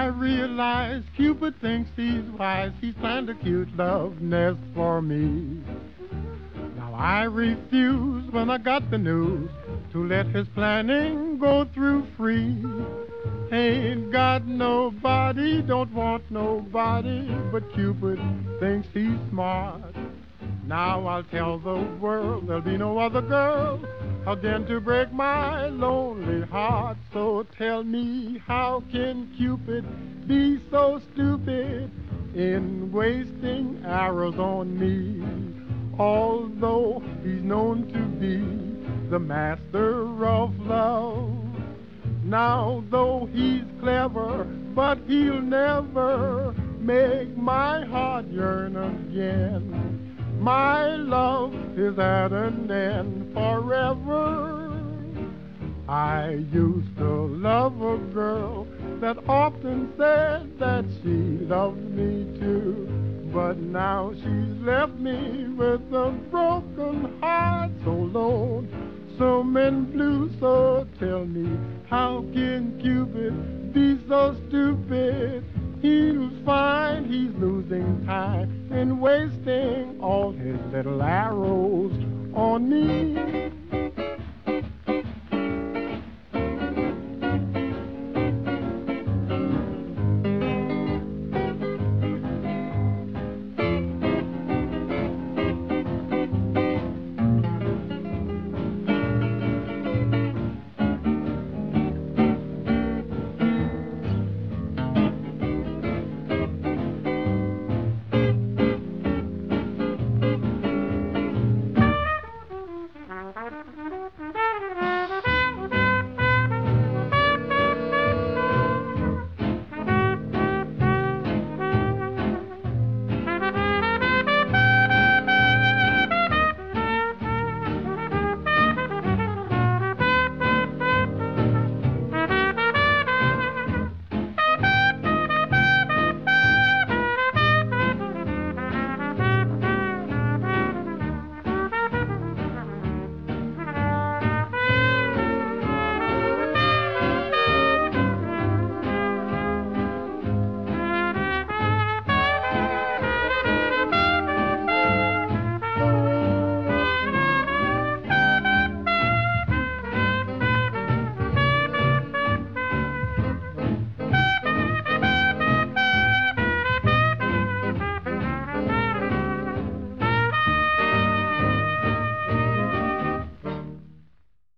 realize Cupid thinks he's wise. He's planned a cute love nest for me. Now I refuse when I got the news to let his planning go through free. Ain't got nobody, don't want nobody, but Cupid thinks he's smart. Now I'll tell the world there'll be no other girl again to break my lonely heart. So tell me, how can Cupid be so stupid in wasting arrows on me? Although he's known to be the master of love. Now though he's clever, but he'll never make my heart yearn again. My love is at an end forever. I used to love a girl that often said that she loved me too. But now she's left me with a broken heart, so lonesome and blue. So tell me, how can Cupid be so stupid? He'll find he's losing time and wasting all his little arrows on me.